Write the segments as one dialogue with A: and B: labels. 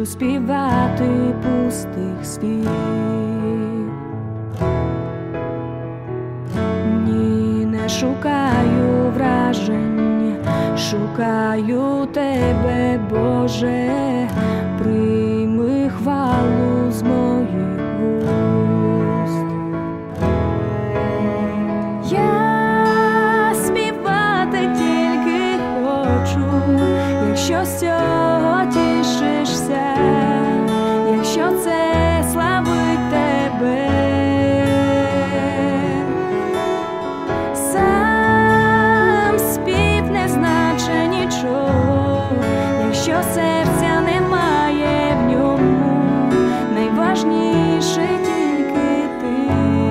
A: хочу співати пустих спів. Ні, не шукаю вражень, шукаю тебе, Боже, прийми хвалу з моїх вуст. Я співати тільки хочу, якщо з цього тішишся, якщо це славить тебе. Сам спів не значить нічого, якщо серця немає в ньому, найважніше тільки ти.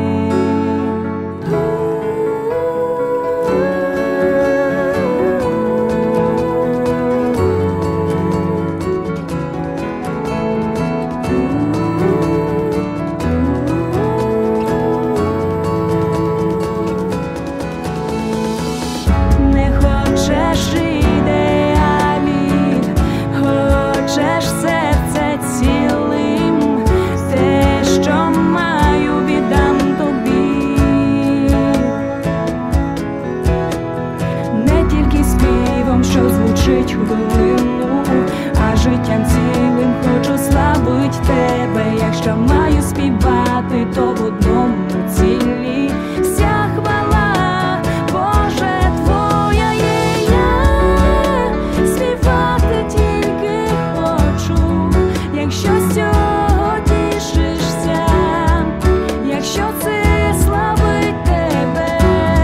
A: Не хочеш ідеалів, хочеш серце цілим, те, що маю, віддам тобі. Не тільки співом, що звучить хвилину, а життям цілим хочу славить тебе. Якщо маю співати, то в одному цілі вся хвала, Боже, твоя є я. Співати тільки хочу, якщо з цього тішишся, якщо це славить тебе.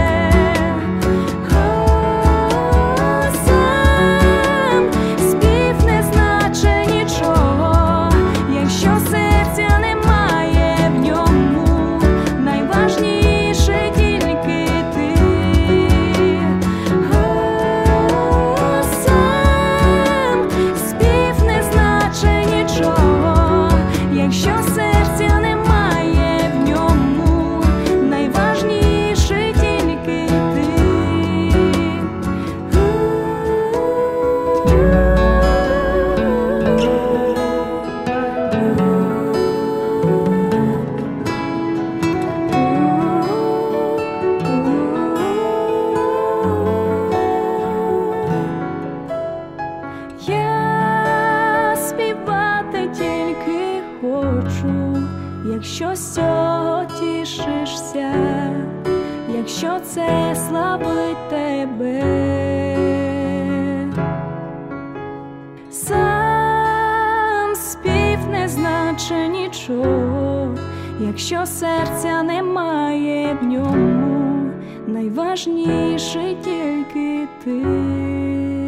A: Сам спів не значить нічого, якщо серця немає в ньому, найважніше тільки ти. Сам спів не значить нічого, якщо серця немає в ньому, найважніше тільки ти. Я співати тільки хочу, якщо з цього тішишся, якщо це славить тебе. Сам спів не значить нічого, якщо серця немає в ньому, найважніше тільки ти.